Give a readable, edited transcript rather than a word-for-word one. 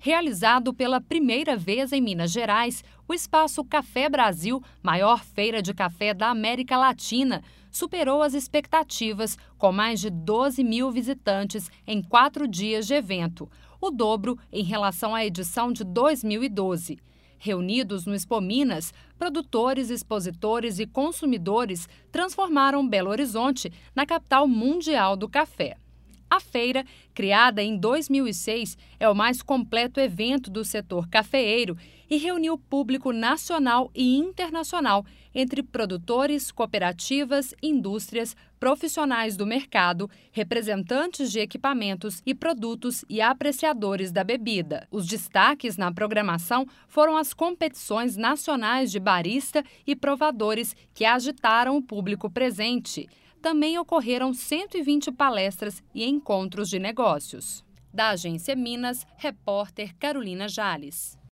Realizado pela primeira vez em Minas Gerais, o Espaço Café Brasil, maior feira de café da América Latina, superou as expectativas, com mais de 12 mil visitantes em 4 dias de evento, o dobro em relação à edição de 2012. Reunidos no Expo Minas, produtores, expositores e consumidores transformaram Belo Horizonte na capital mundial do café. A feira, criada em 2006, é o mais completo evento do setor cafeeiro e reuniu público nacional e internacional entre produtores, cooperativas, indústrias, profissionais do mercado, representantes de equipamentos e produtos e apreciadores da bebida. Os destaques na programação foram as competições nacionais de barista e provadores que agitaram o público presente. Também ocorreram 120 palestras e encontros de negócios. Da Agência Minas, repórter Carolina Jales.